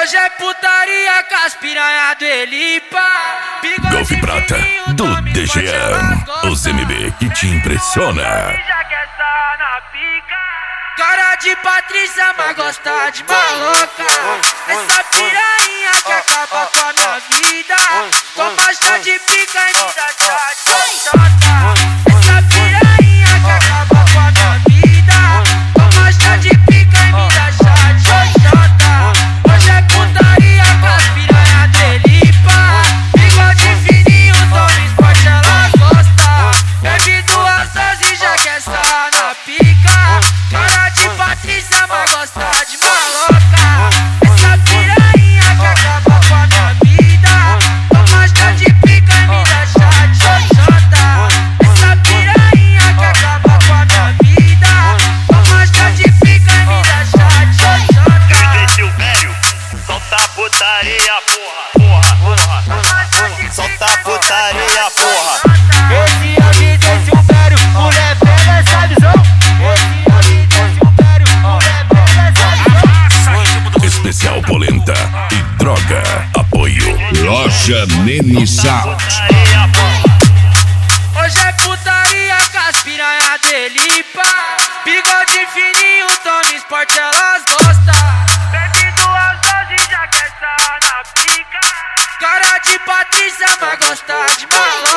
Hoje é putaria com as piranha do Elipa. Golf Prata, do DGM. Os MB que te impressiona. Já quer estar na pica. Cara de Patrícia, mas gosta de maloca. Essa piranha que acaba com a minha vida. Toma chá de pica e me dá chá de xota. Essa piranha que acaba com a minha vida. Toma chá de pica e me dá chá de xota. Hoje é putaria com as piranha do Elipa. Bigode fininho, tome esporte, ela gosta. Bebe 2 doses e já quer estar na pica. Cara de Patrícia, mas gosta de maloca. Essa piranha que acaba com a minha vida. Toma chá de pica e me dá chá de xoxota. Essa piranha que acaba com a minha vida. Toma chá de pica e me dá chá de xoxota. DJ Silvério, solta a putaria, porra. Solta a putaria, porra. Esse é o DJ Silvério, mulher pega essa visão. Esse é o DJ Silvério, mulher pega essa visão. Especial Polenta e Droga. Apoio Loja Nene Sound. Putaria, porra. Hoje é putaria com as piranha do Elipa. Bigode fininho, tome esporte, elas gostam. Bebe 2 doses e já quer estar na pica. Cara de Patrícia, mas gosta de maloca.